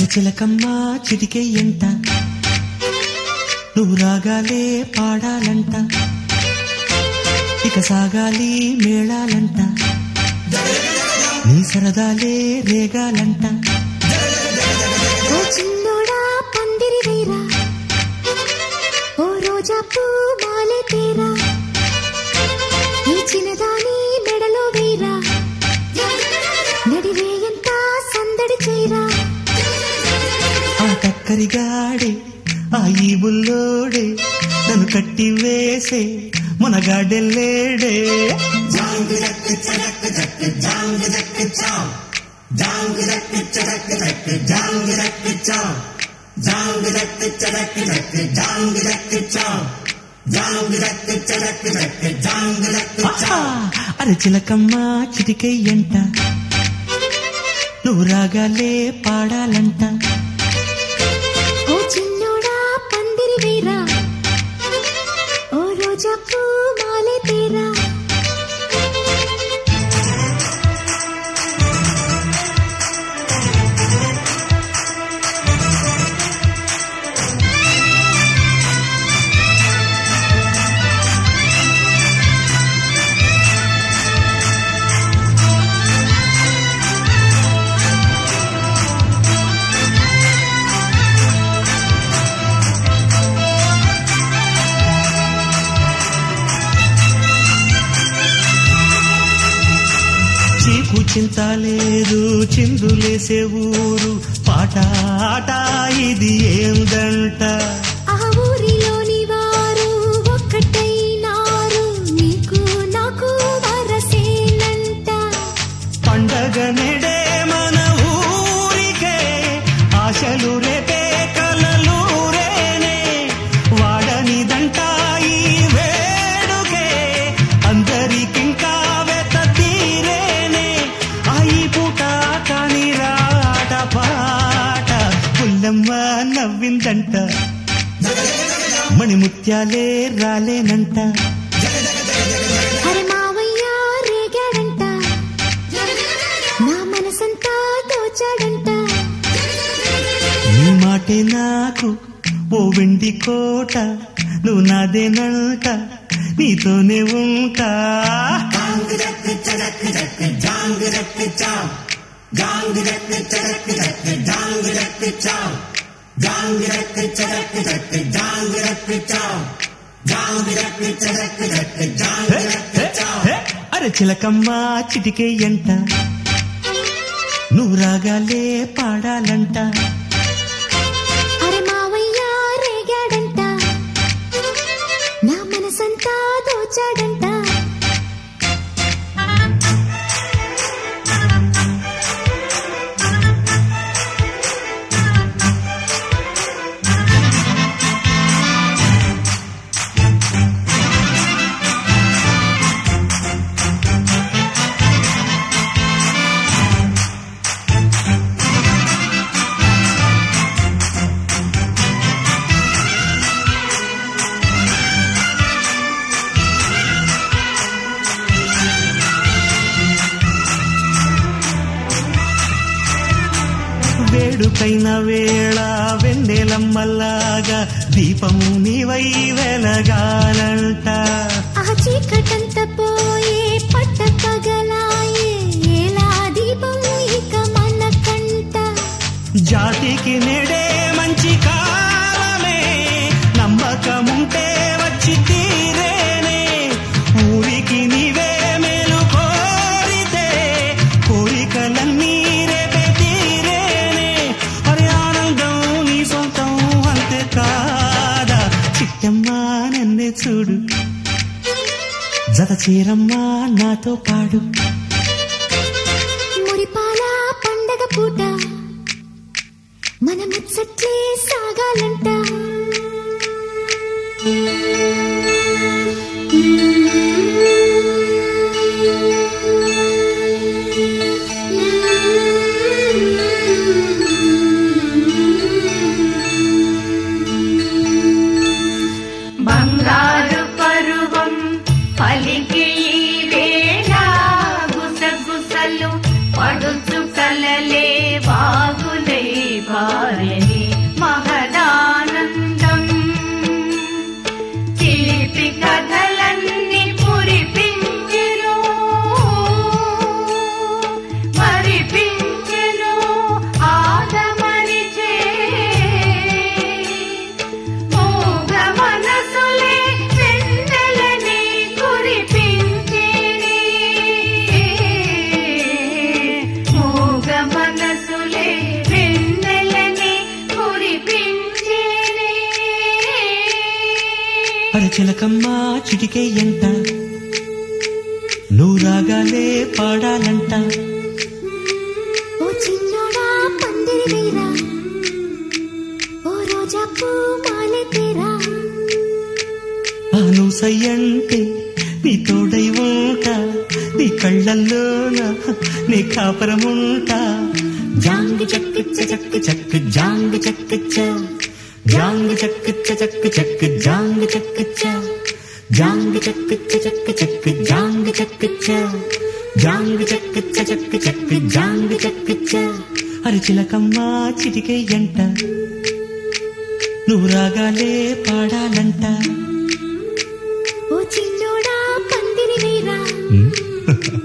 అరచిలకమ్మ చిటికెయ్యంట నువ్వు రాగాలే పాడాలంట ఇక సాగాలి మేళాలంట నీ సరదాలే రేగాలంట ఓ చిన్నోడా పందిరి వేరా ఓ రోజా పూ మాలే తేరా ఈ చిన్నదాని మెడలో వేరా నడివేయంత సందడి చేరా ఆ కక్కరిగాడే ఆ ఈ బుల్లోడే నన్ను కట్టి వేసే మునగాడెల్లేడే అరే చిలకమ్మ చిటికెయ్యంట నువ్వు రాగాలే పాడాలంట ఓ చిన్నోడా పందిరి వేరా ఓ రోజా పూ మాలే తేరా చీకు చింత లేదు చిందులేసే ఊరు పాట ఆట ఇది ఏందంట ఆ ఊరిలోని వారు ఒక్కటైనారు నీకు నాకు వరసేనంట పండగ నెడే మన ఊరికే ఆశలు రేపే కలలు రేనే వాడనిదంట ఈ వేడుకే అందరికింకా వెత తీరేనే ఈ పూట కాని రాట పాట పుల్లమ్మ నవ్విందంట మణిముత్యాలే రాలేనంట అరే మావయ్య రేగాడంట నా మనసంతా దోచాడంట నీ మాటే నాకు ఓ వెండి కోట నువ్వు నాదేనంట నీతోనే ఉంటా అరే చిలకమ్మ చిటికెయ్యంట నువ్వు రాగాలే పాడాలంట అరే మావయ్య రేగాడంట నా మనసంతా దోచాడంట వేడుకైన వేళ వెన్నెలమ్మల్లాగా దీపము నీవై వెలగాలంట ఆ చీకటంత పోయే పట్ట పగలాయే ఎలా దీపం ఇక మనకంట జాతికి నెడే మంచి కాలమే నమ్మకముంటే వచ్చి తీరేనే ఊరికి నీవే మేలు కోరితే కోరికలన్నీ రేపే తీరేనే అరే ఆనందం నీ సొంతం అంతే కాదా చిట్టమ్మా నన్నే చూడు జత చీరమ్మా నాతో పాడు మురిపాల పండగ పూట మన ముచ్చట్లే సాగాలంట బంగారు పరువం పలికి వేళ గుసగుసలు పడుచు కలలే వాగులే అరచిలకమ్మ చిటికే ఎంట నువ్వు రాగాలే పాడాలంట ఓ చిన్నోడా పందిరి వేరా ఓ రోజా పూ మాలె తేరా నువ్వు సయ్యంటే నీ తోడై ఉంటా నీ కళ్ళల్లోన నీ కాపరముంటా జాంగు చక్కు చక్కు చక్కు జాంగు చక్కు జాంగు చక్కు చక్కు చక్కు జాంగు చక్కు జాంగు చక్కు చక్కు చక్కు జాంగు చక్కు జాంగు చక్కు చక్కు చక్కు జాంగు చక్కు అరచిలకమ్మ చిటికే ఎంట నువ్వు రాగాలే పాడాలంట ఓ చిన్నోడా పందిరి వేరా